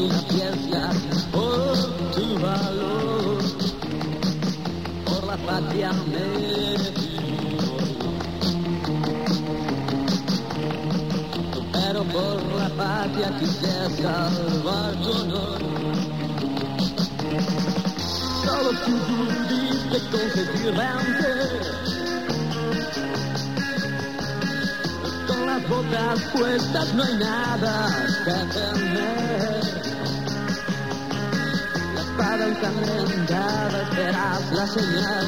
una fiesta por tu valor, por la patria me pero por la patria quise salvar tu honor. Solo tú pudiste conseguir vencer. Con las botas puestas no hay nada que temer. La espada ensangrentada serás la señal.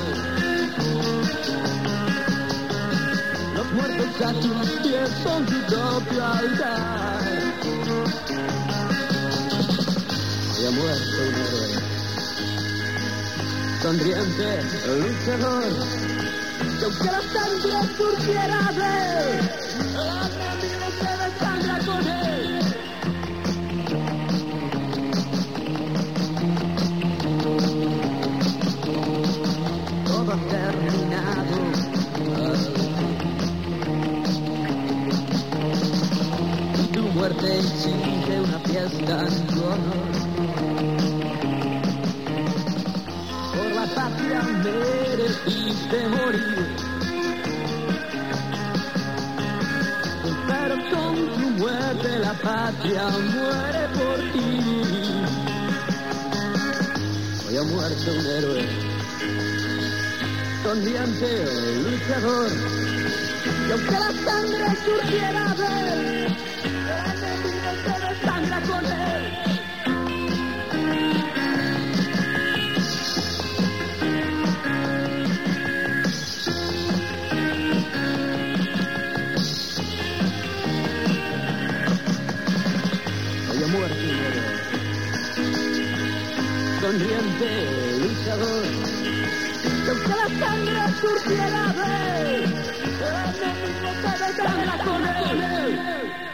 Los muertos a tus pies son tu propio altar. Y ha muerto un héroe, sonriente, luchador, que aunque la sangre surgiera de él, el enemigo se desangra con él. Todo ha terminado. Tu muerte exige una fiesta en tu honor. Por la patria mereciste morir, pero con tu muerte la patria muere por ti. Hoy ha muerto un héroe, sonriente, luchador, y aunque la sangre surgiera de él, el enemigo se desangra con él. Hoy ha muerto un héroe, sonriente, luchador, y aunque la sangre surgiera de él, el enemigo se desangra con él.